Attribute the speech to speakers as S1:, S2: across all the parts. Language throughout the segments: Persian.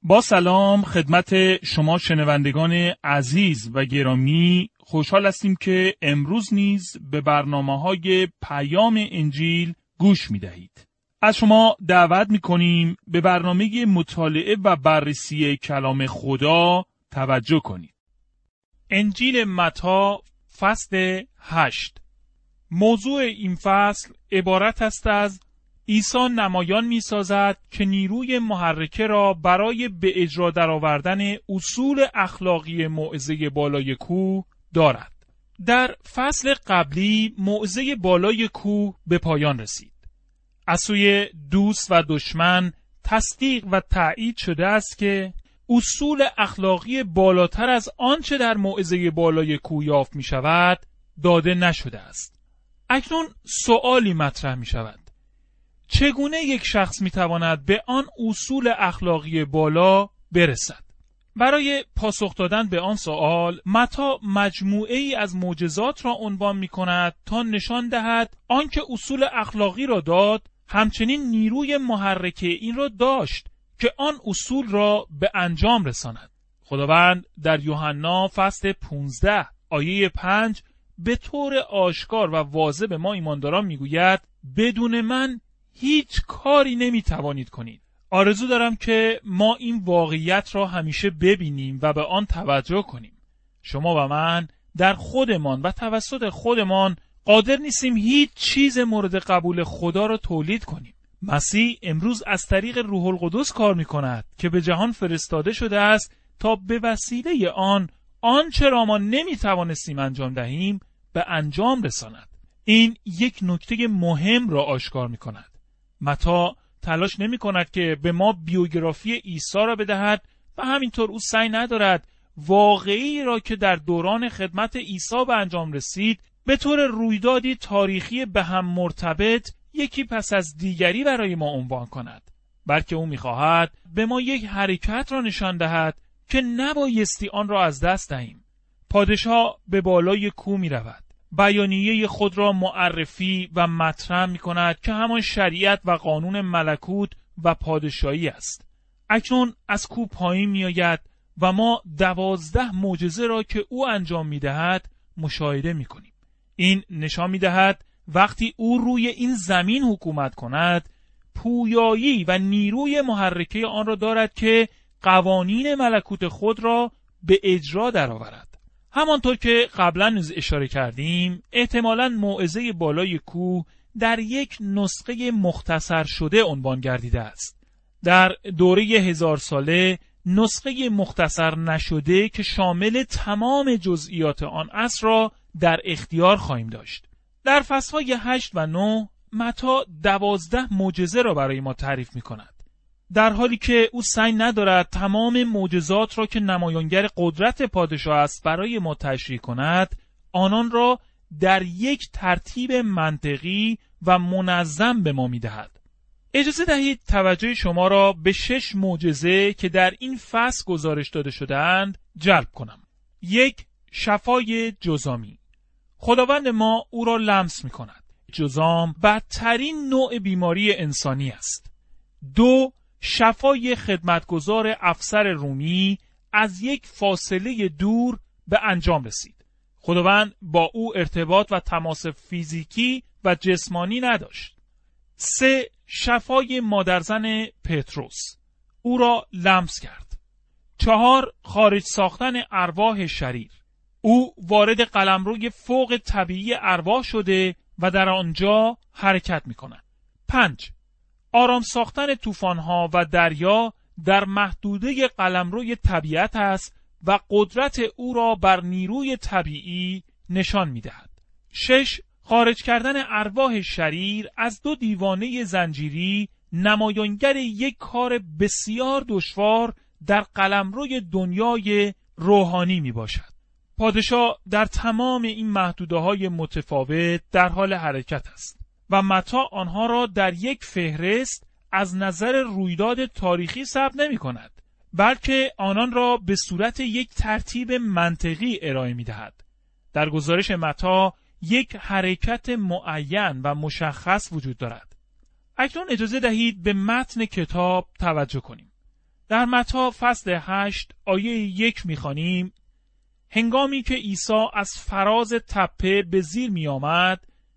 S1: با سلام خدمت شما شنوندگان عزیز و گرامی، خوشحال هستیم که امروز نیز به برنامه‌های پیام انجیل گوش می‌دهید. از شما دعوت می‌کنیم به برنامه مطالعه و بررسی کلام خدا توجه کنید. انجیل متی فصل 8. موضوع این فصل عبارت است از عیسی نمایان می‌سازد که نیروی محرکه را برای به اجرا درآوردن اصول اخلاقی موعظه بالای کوه دارد. در فصل قبلی موعظه بالای کوه به پایان رسید. از سوی دوست و دشمن تصدیق و تأیید شده است که اصول اخلاقی بالاتر از آنچه در موعظه بالای کوه یافت می‌شود داده نشده است. اکنون سؤالی مطرح می‌شود: چگونه یک شخص میتواند به آن اصول اخلاقی بالا برسد؟ برای پاسخ دادن به آن سوال متی مجموعه ای از معجزات را عنوان میکند تا نشان دهد آنکه اصول اخلاقی را داد همچنین نیروی محرکه این را داشت که آن اصول را به انجام رساند. خداوند در یوحنا فصل 15 آیه 5 به طور آشکار و واضح به ما ایمانداران میگوید: بدون من هیچ کاری نمیتوانید کنید. آرزو دارم که ما این واقعیت را همیشه ببینیم و به آن توجه کنیم. شما و من در خودمان و توسط خودمان قادر نیستیم هیچ چیز مورد قبول خدا را تولید کنیم. مسیح امروز از طریق روح القدس کار می‌کند که به جهان فرستاده شده است تا به وسیله آنچه را ما نمیتوانستیم انجام دهیم به انجام رساند. این یک نکته مهم را آشکار می‌کند. متی تلاش نمی کند که به ما بیوگرافی عیسی را بدهد و همینطور او سعی ندارد واقعی را که در دوران خدمت عیسی به انجام رسید به طور رویدادی تاریخی به هم مرتبط یکی پس از دیگری برای ما عنوان کند، بلکه او می‌خواهد به ما یک حرکت را نشان دهد که نبایستی آن را از دست دهیم. پادشاه به بالای کوه می‌رود، بیانیه خود را معرفی و مطرح می کند که همان شریعت و قانون ملکوت و پادشاهی است. اکنون از کوه پایین می آید و ما 12 معجزه را که او انجام می دهد مشاهده می کنیم. این نشان می دهد وقتی او روی این زمین حکومت کند پویایی و نیروی محرکه آن را دارد که قوانین ملکوت خود را به اجرا درآورد. همانطور که قبلا نیز اشاره کردیم، احتمالاً موعظه بالای کوه در یک نسخه مختصر شده عنوان گردیده است. در دوره 1000 ساله نسخه مختصر نشده که شامل تمام جزئیات آن عصر را در اختیار خواهیم داشت. در فصل‌های 8 و 9 متی 12 معجزه را برای ما تعریف می‌کند، در حالی که او سعی ندارد تمام معجزات را که نمایانگر قدرت پادشاه است برای ما تشریح کند، آنان را در یک ترتیب منطقی و منظم به ما می‌دهد. اجازه دهید توجه شما را به 6 معجزه که در این فصل گزارش داده شده‌اند جلب کنم. 1. شفای جذامی. خداوند ما او را لمس می‌کند. جذام بدترین نوع بیماری انسانی است. 2. شفای خدمتگزار افسر رومی از یک فاصله دور به انجام رسید. خداوند با او ارتباط و تماس فیزیکی و جسمانی نداشت. 3. شفای مادرزن پتروس، او را لمس کرد. 4. خارج ساختن ارواح شریر، او وارد قلمروی فوق طبیعی ارواح شده و در آنجا حرکت می کند. 5. آرام ساختن طوفان‌ها و دریا در محدوده قلمروی طبیعت است و قدرت او را بر نیروی طبیعی نشان می‌دهد. 6. خارج کردن ارواح شریر از 2 دیوانه زنجیری نمایانگر یک کار بسیار دشوار در قلمروی دنیای روحانی میباشد. پادشاه در تمام این محدوده‌های متفاوت در حال حرکت است و متی آنها را در یک فهرست از نظر رویداد تاریخی ثبت نمی‌کند، بلکه آنان را به صورت یک ترتیب منطقی ارائه می‌دهد. در گزارش متی یک حرکت معین و مشخص وجود دارد. اکنون اجازه دهید به متن کتاب توجه کنیم. در متی فصل 8 آیه 1 می‌خوانیم: هنگامی که عیسی از فراز تپه به زیر می آمد،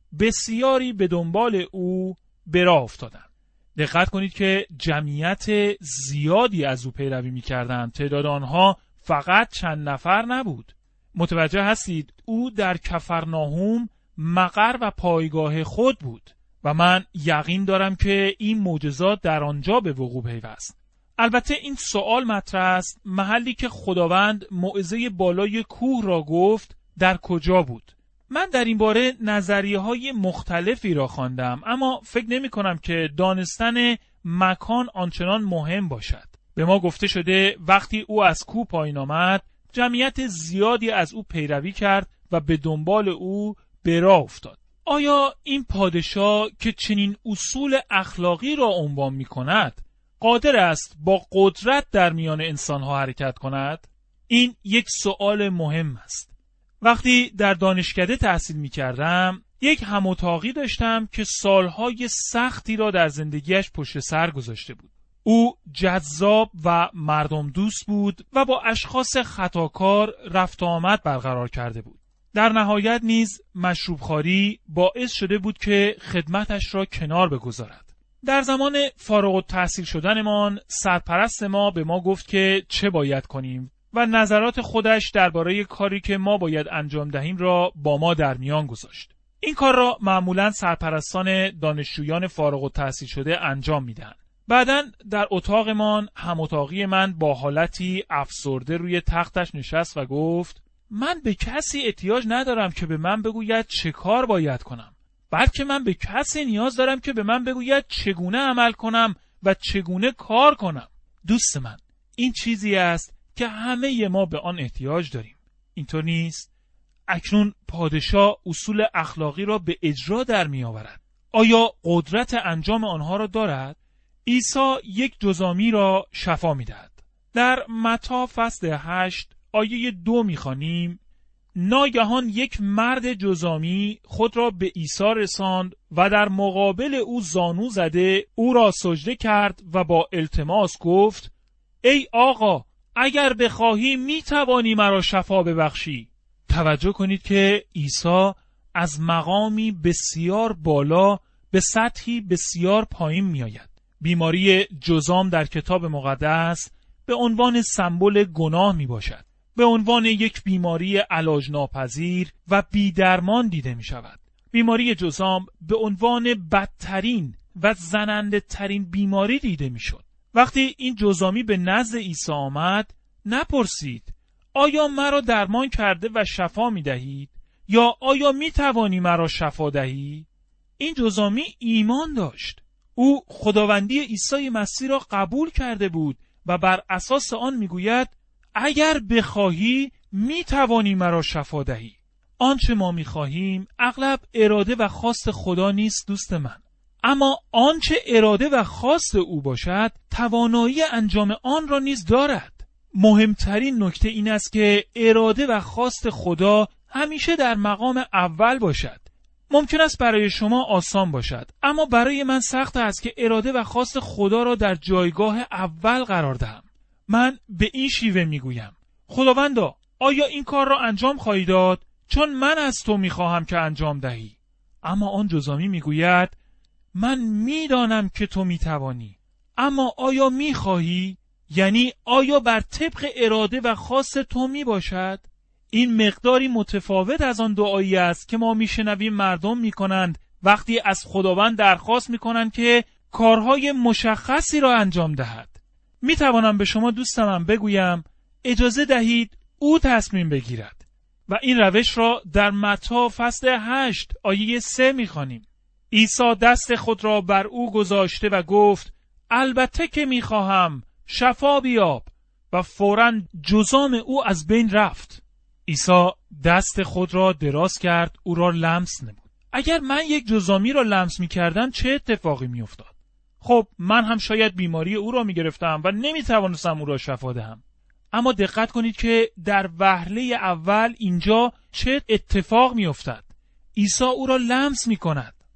S1: بسیاری به دنبال او به راه افتادند. دقت کنید که جمعیت زیادی از او پیروی می کردند. تعداد آنها فقط چند نفر نبود. متوجه هستید؟ او در کفرناهم مقر و پایگاه خود بود و من یقین دارم که این معجزات در آنجا به وقوع پیوست. البته این سوال مطرح است: محلی که خداوند موعظه بالای کوه را گفت در کجا بود؟ من در این باره نظریه‌های مختلفی را خواندم، اما فکر نمی‌کنم که دانستن مکان آنچنان مهم باشد. به ما گفته شده وقتی او از کوه پایین آمد، جمعیت زیادی از او پیروی کرد و به دنبال او به راه افتاد. آیا این پادشاه که چنین اصول اخلاقی را عنوان می‌کند قادر است با قدرت در میان انسانها حرکت کند؟ این یک سوال مهم است. وقتی در دانشکده تحصیل می کردم، یک هم اتاقی داشتم که سالهای سختی را در زندگیش پشت سر گذاشته بود. او جذاب و مردم دوست بود و با اشخاص خطاکار رفت و آمد برقرار کرده بود. در نهایت نیز مشروبخواری باعث شده بود که خدمتش را کنار بگذارد. در زمان فارغ التحصیل شدنمان سرپرست ما به ما گفت که چه باید کنیم و نظرات خودش درباره کاری که ما باید انجام دهیم را با ما در میان گذاشت. این کار را معمولاً سرپرستان دانشجویان فارغ التحصیل شده انجام میدهند. بعداً در اتاقمان هم اتاقی من با حالتی افسرده روی تختش نشست و گفت: من به کسی احتیاج ندارم که به من بگوید چه کار باید کنم، بلکه من به کسی نیاز دارم که به من بگوید چگونه عمل کنم و چگونه کار کنم. دوست من، این چیزی است که همه ما به آن احتیاج داریم. اینطور نیست؟ اکنون پادشاه اصول اخلاقی را به اجرا در می آورد. آیا قدرت انجام آنها را دارد؟ عیسی یک جزامی را شفا می دهد. در متی فصل 8 آیه 2 می خوانیم: ناگهان یک مرد جزامی خود را به عیسی رساند و در مقابل او زانو زده او را سجده کرد و با التماس گفت: ای آقا، اگر بخواهی می توانی مرا شفا ببخشی. توجه کنید که عیسی از مقامی بسیار بالا به سطحی بسیار پایین می آید. بیماری جزام در کتاب مقدس به عنوان سمبل گناه می باشد. به عنوان یک بیماری علاج ناپذیر و بی‌درمان دیده می شود. بیماری جزام به عنوان بدترین و زننده ترین بیماری دیده می شد. وقتی این جزامی به نزد عیسی آمد، نپرسید آیا مرا درمان کرده و شفا می دهید یا آیا می توانی مرا شفا دهی؟ این جزامی ایمان داشت. او خداوندی عیسی مسیح را قبول کرده بود و بر اساس آن می گوید: اگر بخواهی می توانی مرا شفا دهی. آنچه ما می خواهیم اغلب اراده و خواست خدا نیست دوست من، اما آنچه اراده و خواست او باشد توانایی انجام آن را نیز دارد. مهمترین نکته این است که اراده و خواست خدا همیشه در مقام اول باشد. ممکن است برای شما آسان باشد، اما برای من سخت است که اراده و خواست خدا را در جایگاه اول قرار دهم. من به این شیوه میگویم: خداوندا، آیا این کار را انجام خواهی داد؟ چون من از تو میخواهم که انجام دهی. اما آن جزامی میگوید: من میدانم که تو میتوانی، اما آیا میخواهی؟ یعنی آیا بر طبق اراده و خواست تو میباشد؟ این مقداری متفاوت از آن دعایی است که ما میشنویم مردم میکنند وقتی از خداوند درخواست میکنند که کارهای مشخصی را انجام دهد. میتوانم به شما دوستم بگویم اجازه دهید او تصمیم بگیرد و این روش را در متی فصل 8 آیه 3 میخوانیم. عیسی دست خود را بر او گذاشته و گفت: البته که میخواهم، شفا بیاب. و فوراً جزام او از بین رفت. عیسی دست خود را دراز کرد، او را لمس نمود. اگر من یک جزامی را لمس میکردم چه اتفاقی میافتاد؟ خب من هم شاید بیماری او را میگرفتم و نمیتوانستم او را شفا دهم. اما دقت کنید که در وهله اول اینجا چه اتفاق میافتد. عیسی او را لمس میکند.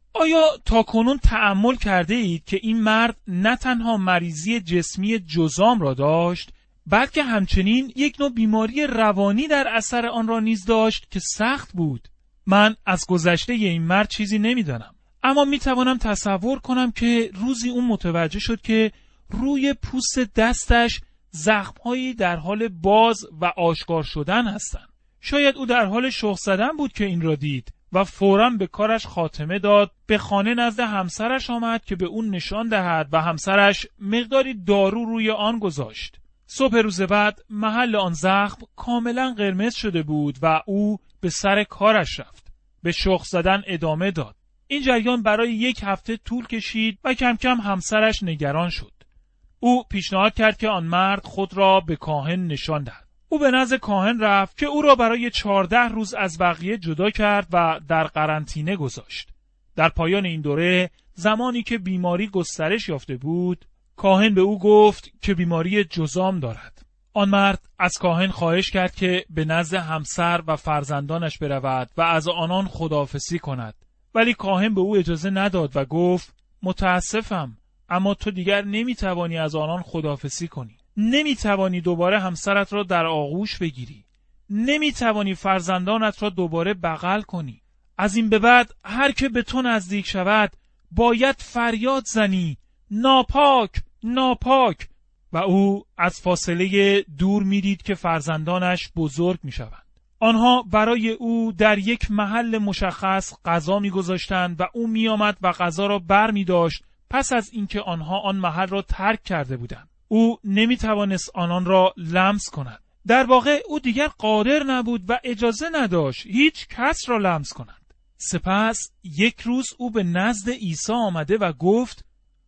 S1: آیا تاکنون تأمل کرده اید که این مرد نه تنها مریضی جسمی جذام را داشت، بلکه همچنین یک نوع بیماری روانی در اثر آن را نیز داشت که سخت بود؟ من از گذشته این مرد چیزی نمیدانم، اما میتوانم تصور کنم که روزی اون متوجه شد که روی پوست دستش زخم‌هایی در حال باز و آشکار شدن هستند. شاید او در حال شخم زدن بود که این را دید و فوراً به کارش خاتمه داد. به خانه نزد همسرش آمد که به اون نشان دهد و همسرش مقداری دارو روی آن گذاشت. صبح روز بعد محل آن زخم کاملاً قرمز شده بود و او به سر کارش رفت. به شخم زدن ادامه داد. این جریان برای 1 هفته طول کشید و کم کم همسرش نگران شد. او پیشنهاد کرد که آن مرد خود را به کاهن نشان دهد. او به نزد کاهن رفت که او را برای 14 روز از بقیه جدا کرد و در قرنطینه گذاشت. در پایان این دوره، زمانی که بیماری گسترش یافته بود، کاهن به او گفت که بیماری جذام دارد. آن مرد از کاهن خواهش کرد که به نزد همسر و فرزندانش برود و از آنان خداحافظی کند. ولی کاهن به او اجازه نداد و گفت: متاسفم، اما تو دیگر نمیتوانی از آنان خداحافظی کنی. نمیتوانی دوباره همسرت را در آغوش بگیری. نمیتوانی فرزندانت را دوباره بغل کنی. از این به بعد هر که به تو نزدیک شود باید فریاد زنی: ناپاک، ناپاک. و او از فاصله دور میدید که فرزندانش بزرگ میشوند. آنها برای او در یک محل مشخص غذا میگذاشتند و او میآمد و غذا را بر میداشت پس از اینکه آنها آن محل را ترک کرده بودند. او نمیتوانست آنان را لمس کند. در واقع او دیگر قادر نبود و اجازه نداشت هیچ کس را لمس کند. سپس یک روز او به نزد عیسی آمده و گفت: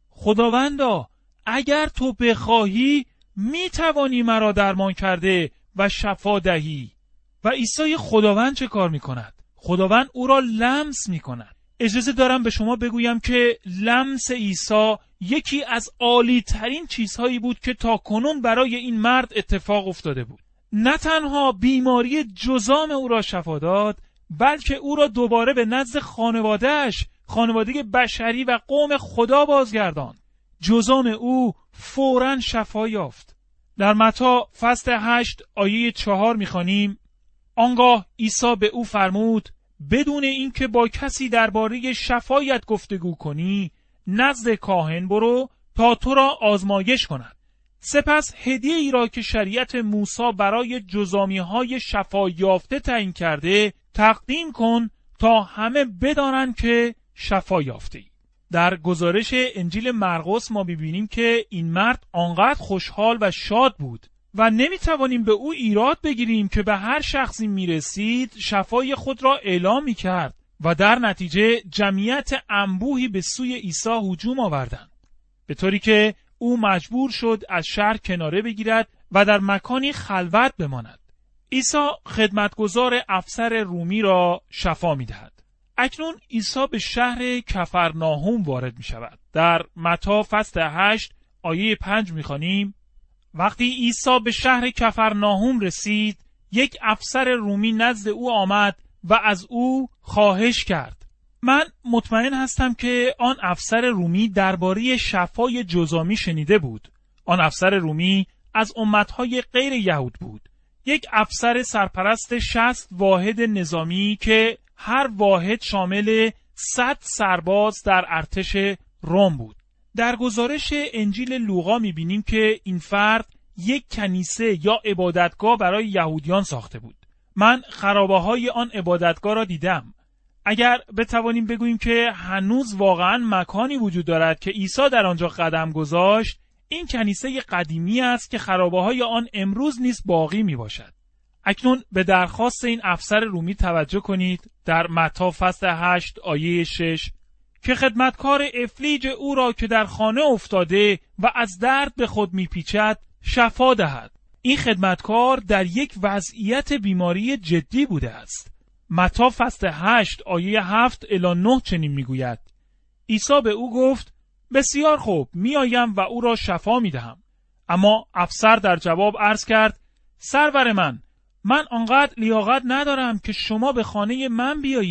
S1: خداوندا، اگر تو بخواهی میتوانی مرا درمان کرده و شفا دهی. و عیسی خداوند چه کار میکند؟ خداوند او را لمس میکند. اجازه دارم به شما بگویم که لمس عیسی یکی از عالی ترین چیزهایی بود که تا کنون برای این مرد اتفاق افتاده بود. نه تنها بیماری جذام او را شفا داد، بلکه او را دوباره به نزد خانواده‌اش، خانواده بشری و قوم خدا بازگرداند. جذام او فوراً شفا یافت. در متی فصل 8 آیه 4 می‌خوانیم: آنگاه عیسی به او فرمود: بدون اینکه با کسی درباره شفایت گفتگو کنی، نزد کاهن برو تا تو را آزمایش کند. سپس هدیه ای را که شریعت موسی برای جذامی‌های شفا یافته تعیین کرده تقدیم کن تا همه بدانند که شفا یافته‌ای. در گزارش انجیل مرقس ما می‌بینیم که این مرد آنقدر خوشحال و شاد بود و نمی‌توانیم به او ایراد بگیریم که به هر شخصی می‌رسید شفای خود را اعلام می‌کرد و در نتیجه جمعیت انبوهی به سوی عیسی هجوم آوردند، به طوری که او مجبور شد از شهر کناره بگیرد و در مکانی خلوت بماند. عیسی خدمتگزار افسر رومی را شفا می‌دهد. اکنون عیسی به شهر کفرناهم وارد می‌شود. در متی فصل 8 آیه 5 می‌خوانیم: وقتی عیسی به شهر کفرناهم رسید، یک افسر رومی نزد او آمد و از او خواهش کرد. من مطمئن هستم که آن افسر رومی درباره شفای جذامی شنیده بود. آن افسر رومی از امتهای غیر یهود بود. یک افسر سرپرست 60 واحد نظامی که هر واحد شامل 100 سرباز در ارتش روم بود. در گزارش انجیل لوقا می‌بینیم که این فرد یک کنیسه یا عبادتگاه برای یهودیان ساخته بود. من خرابه‌های آن عبادتگاه را دیدم. اگر بتوانیم بگوییم که هنوز واقعاً مکانی وجود دارد که عیسی در آنجا قدم گذاشت، این کنیسه قدیمی است که خرابه‌های آن امروز نیز باقی میباشد. اکنون به درخواست این افسر رومی توجه کنید. در متی فصل 8 آیه 6 که خدمتکار افلیج او را که در خانه افتاده و از درد به خود میپیچد شفا دهد. این خدمتکار در یک وضعیت بیماری جدی بوده است. متی فصل 8 آیه 7 الی 9 چنین میگوید: عیسی به او گفت: بسیار خوب، میآیم و او را شفا میدهم. اما افسر در جواب عرض کرد: سرور من آنقدر لیاقت ندارم که شما به خانه من بیایید.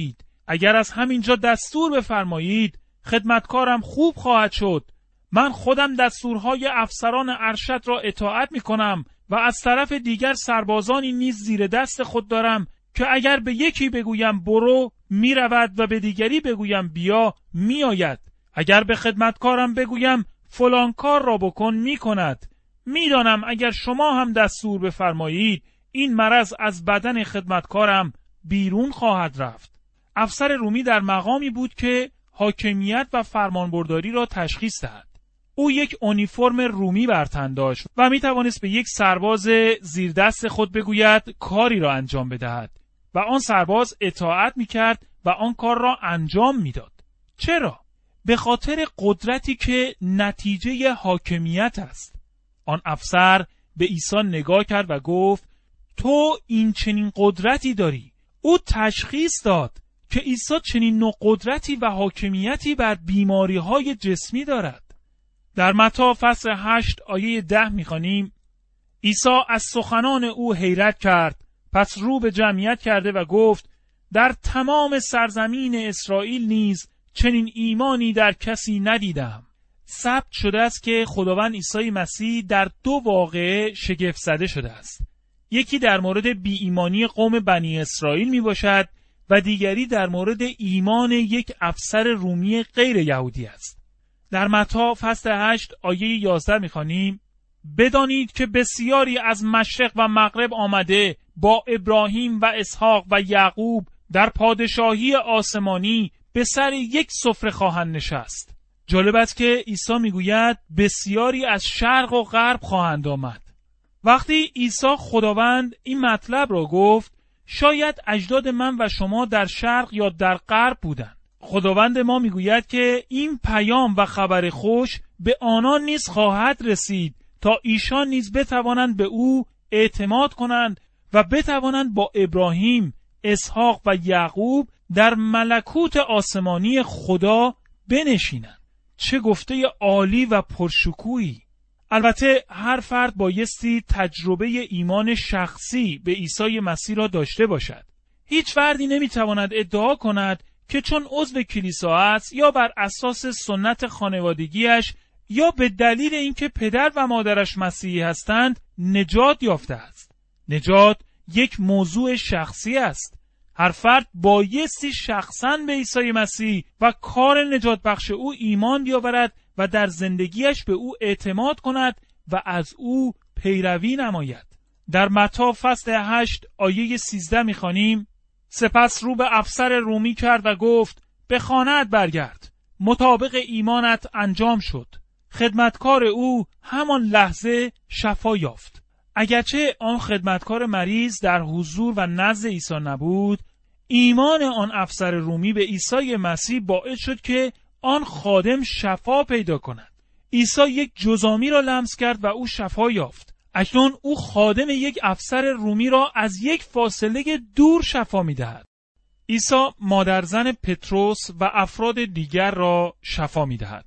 S1: اگر از همینجا دستور بفرمایید خدمتکارم خوب خواهد شد. من خودم دستورهای افسران ارشد را اطاعت می کنم و از طرف دیگر سربازانی نیز زیر دست خود دارم که اگر به یکی بگویم برو می رود و به دیگری بگویم بیا می آید. اگر به خدمتکارم بگویم فلان کار را بکن می کند. می دانم اگر شما هم دستور بفرمایید این مرض از بدن خدمتکارم بیرون خواهد رفت. افسر رومی در مقامی بود که حاکمیت و فرمانبرداری را تشخیص دهد. او یک اونیفرم رومی بر تن داشت و می توانست به یک سرباز زیر دست خود بگوید کاری را انجام بدهد و آن سرباز اطاعت می کرد و آن کار را انجام می داد. چرا؟ به خاطر قدرتی که نتیجه حاکمیت است. آن افسر به عیسی نگاه کرد و گفت تو این چنین قدرتی داری. او تشخیص داد که عیسی چنین نوع قدرتی و حاکمیتی بر بیماری‌های جسمی دارد. در متی فصل 8 آیه 10 می‌خوانیم عیسی از سخنان او حیرت کرد، پس رو به جمعیت کرده و گفت در تمام سرزمین اسرائیل نیز چنین ایمانی در کسی ندیدم. ثبت شده است که خداوند عیسی مسیح در دو واقعه شگفت زده شده است. یکی در مورد بی ایمانی قوم بنی اسرائیل می باشد و دیگری در مورد ایمان یک افسر رومی غیر یهودی است. در متی فصل 8 آیه 11 می خوانیم بدانید که بسیاری از مشرق و مغرب آمده با ابراهیم و اسحاق و یعقوب در پادشاهی آسمانی به سر یک سفره خواهند نشست. جالب است که عیسی میگوید بسیاری از شرق و غرب خواهند آمد. وقتی عیسی خداوند این مطلب را گفت شاید اجداد من و شما در شرق یا در غرب بودند. خداوند ما میگوید که این پیام و خبر خوش به آنان نیز خواهد رسید تا ایشان نیز بتوانند به او اعتماد کنند و بتوانند با ابراهیم، اسحاق و یعقوب در ملکوت آسمانی خدا بنشینند. چه گفته عالی و پرشکوهی! البته هر فرد بایستی تجربه ایمان شخصی به عیسی مسیح را داشته باشد. هیچ فردی نمیتواند ادعا کند که چون عضو کلیسا است یا بر اساس سنت خانوادگیش یا به دلیل اینکه پدر و مادرش مسیحی هستند نجات یافته است. نجات یک موضوع شخصی است. هر فرد بایستی شخصاً به عیسی مسیح و کار نجات بخش او ایمان بیاورد و در زندگیش به او اعتماد کند و از او پیروی نماید. در متی فصل 8 آیه 13 می‌خوانیم سپس رو به افسر رومی کرد و گفت به خانه‌ات برگرد. مطابق ایمانت انجام شد. خدمتکار او همان لحظه شفا یافت. اگرچه آن خدمتکار مریض در حضور و نزد عیسی نبود، ایمان آن افسر رومی به عیسی مسیح باعث شد که آن خادم شفا پیدا کند. عیسی یک جزامی را لمس کرد و او شفا یافت. اکنون او خادم یک افسر رومی را از یک فاصله دور شفا می‌دهد. عیسی مادرزن پتروس و افراد دیگر را شفا می‌دهد.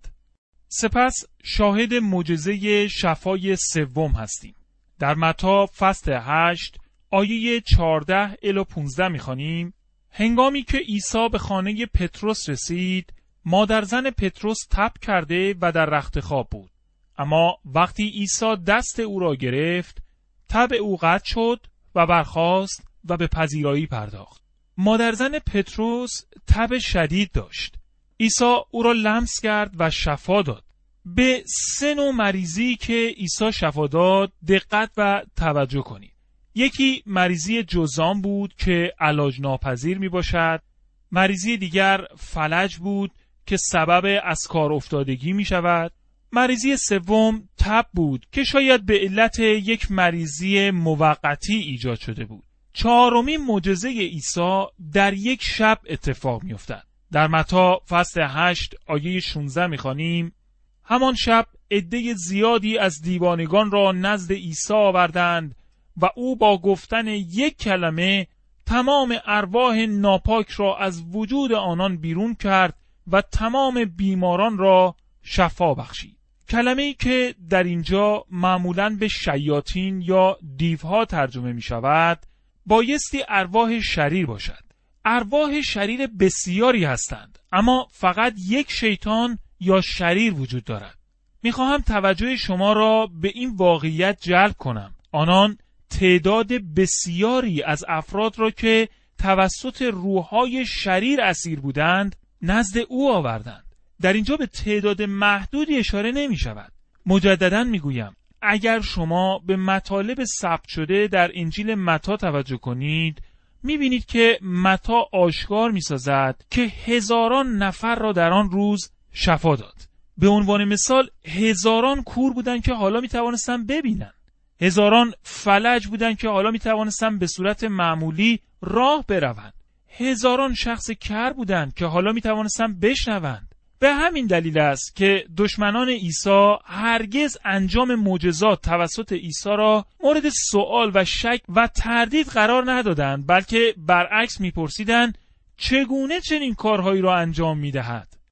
S1: سپس شاهد معجزه شفای سوم هستیم. در متی فصل 8 آیه 14 الی 15 می‌خوانیم هنگامی که عیسی به خانه پتروس رسید، مادرزن پتروس تب کرده و در رخت خواب بود. اما وقتی عیسی دست او را گرفت، تب او قطع شد و برخاست و به پذیرایی پرداخت. مادرزن پتروس تب شدید داشت. عیسی او را لمس کرد و شفا داد. به 3 نوع مریضی که عیسی شفا داد دقت و توجه کنید. یکی مریضی جذام بود که علاج ناپذیر می باشد. مریضی دیگر فلج بود که سبب از کار افتادگی می شود. مریضی سوم تب بود که شاید به علت یک مریضی موقتی ایجاد شده بود. 4مین معجزه عیسی در یک شب اتفاق می افتد. در متی فصل 8 آیه 16 می خوانیم همان شب عده زیادی از دیوانگان را نزد عیسی آوردند و او با گفتن یک کلمه تمام ارواح ناپاک را از وجود آنان بیرون کرد و تمام بیماران را شفا بخشید. کلمه‌ای که در اینجا معمولاً به شیاطین یا دیوها ترجمه می شود بایستی ارواح شریر باشد. ارواح شریر بسیاری هستند، اما فقط یک شیطان یا شریر وجود دارد. میخواهم توجه شما را به این واقعیت جلب کنم. آنان تعداد بسیاری از افراد را که توسط روح‌های شریر اسیر بودند نزد او آوردند. در اینجا به تعداد محدودی اشاره نمی شود. مجدداً میگویم اگر شما به مطالب ثبت شده در انجیل متی توجه کنید، میبینید که متی آشکار میسازد که هزاران نفر را در آن روز شفا داد. به عنوان مثال هزاران کور بودند که حالا میتوانستند ببینند. هزاران فلج بودند که حالا میتوانستند به صورت معمولی راه بروند. هزاران شخص کر بودند که حالا میتوانستند بشنوند. به همین دلیل است که دشمنان عیسی هرگز انجام معجزات توسط عیسی را مورد سوال و شک و تردید قرار ندادند، بلکه برعکس میپرسیدند چگونه چنین کارهایی را انجام میدهد.